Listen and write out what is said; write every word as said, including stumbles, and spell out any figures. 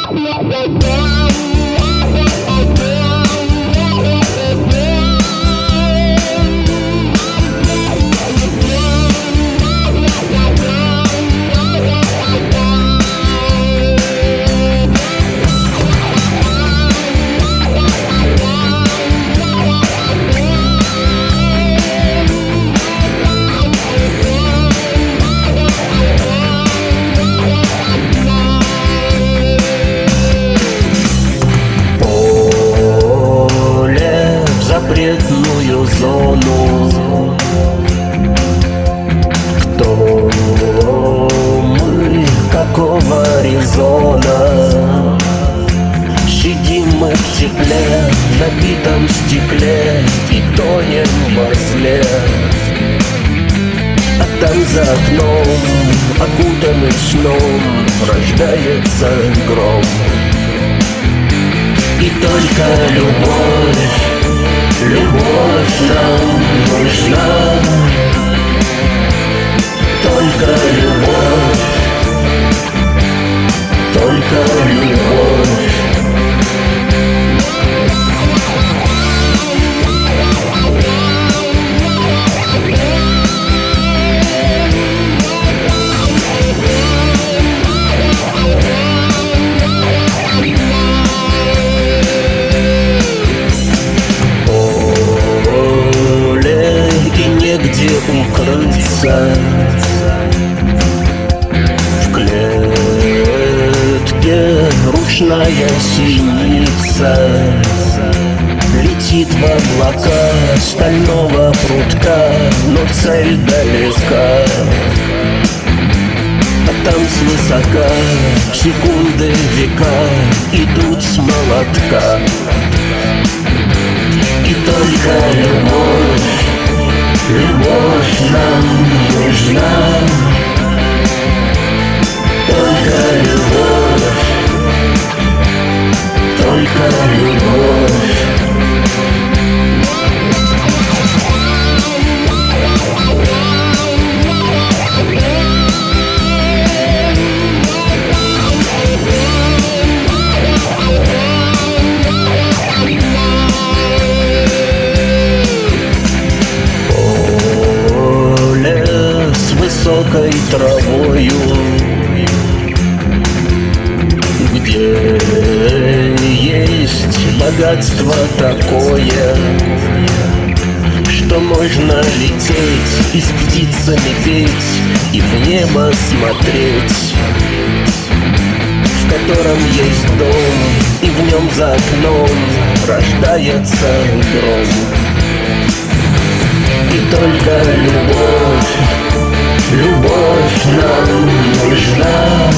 Запретную зону. Кто мы, какого резона? Сидим мы в тепле, на битом стекле и тонем во зле. А там за окном, окутанный сном, рождается гром. И только любовь, любовь нам нужна. Только любовь, только любовь. Негде укрыться, в клетке ручная синица летит в облака стального прутка, но цель далека. А там свысока в секунды века идут с молотка. И только любовь, любовь нам нужна. Только любовь, только любовь. Высокой травою, где есть богатство такое, что можно лететь и с птицами петь и в небо смотреть, в котором есть дом и в нем за окном рождается гром. И только любовь, любовь нам нужна.